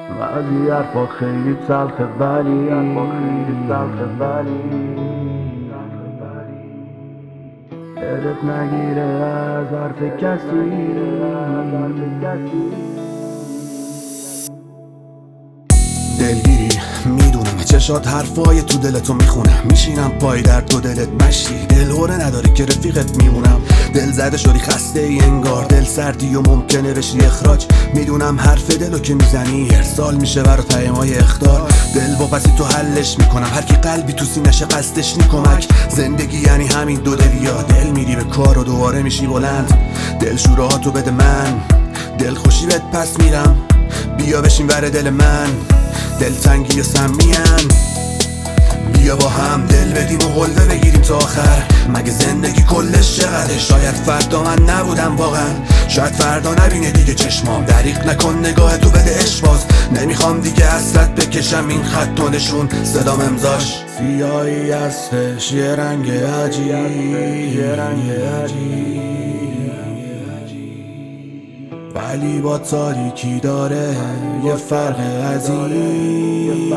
بعضی حرفات خیلی تلخه ولی دلت نگیره از حرف کسی. دلگیری میدونم چشات حرفای تو دلتو میخونم، میشینم پای در تو دلت مشتی، دلهوره نداری که رفیقت میمونم. دل زده شدی خسته ای انگار، دل سردی و ممکنه بشی اخراج. میدونم حرف دلو که میزنی ارسال میشه برا پیمای اخطار. دل واپسی تو حلش میکنم، هر کی قلبی تو سینش قصدش نی کمک. زندگی یعنی همین دو دلیا، دل میری به کار و دوباره میشی بلند. دل شورهاتو بده من، دل خوشی بهت پس میرم. بیا بشین بر دل من، دلتنگی و سمین. بیا با هم دل بدیم و قلبه بگیریم تا آخر. مگه زندگی کلش چقدره؟ شاید فردا من نبودم واقعا، شاید فردا نبینه دیگه چشمام. دریغ نکن نگاه تو بده اشواز، نمیخوام دیگه حسرت بکشم این خط و نشون صدام امضاش. سیاهی هستش یه رنگ عجیب، ولی با تاریکی داره یه فرق عظیم.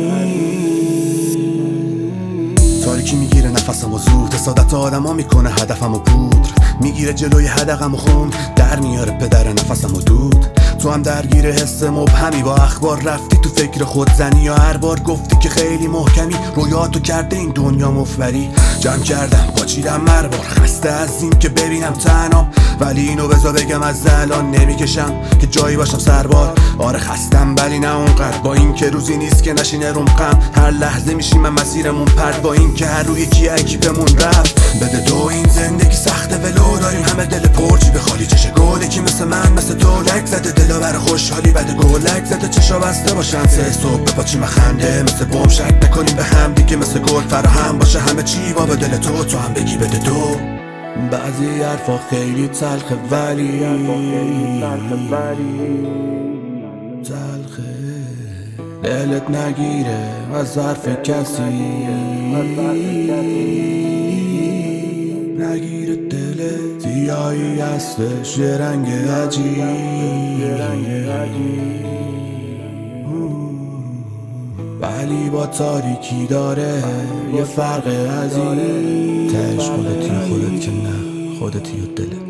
تاریکی میگیره نفسم و زود، حسادت آدم میکنه هدفم و پودر. میگیره جلوی حدقم و خون، در میاره پدر نفسم و دود. تو هم درگیر حس مبهمی، با اخبار رفتی تو فکر خودزنی، یا هر بار گفتی که خیلی محکمی. رویاتو کرده این دنیا مفبری. جمع کردم پاچیدم مربار، خسته از این که ببینم تنام. ولی اینو بذار بگم از الان نمیکشم که جایی باشم سربار. آره خستم ولی نه اونقدر، با این که روزی نیست که نشینه رمقم. هر لحظه میشیم من مسیرمون پرد، با این که هر روی یکی اکیپمون رفت. بده دو این زندگی سخته ولو داریم همه دل پرچی به خالی. چشه گله که مثل من مثل تو لک زده دلا بر خوشحالی، بده گلک زده چشا بسته باشن سه صبح بپاچیم خنده مثل بم. شک نکنیم به هم دیگه مثل گل فراهم باشه همه چی با دل تو هم بگی بده دو. بعضی حرفا خیلی تلخه ولی تلخه، دلت نگیره از حرف کسی، نگیره دلت. سیاهی هستش یه رنگ عجیب، ولی با تاریکی داره یه فرق عظیم. تهش خودتی و خودت که نه، خودتی و دلت.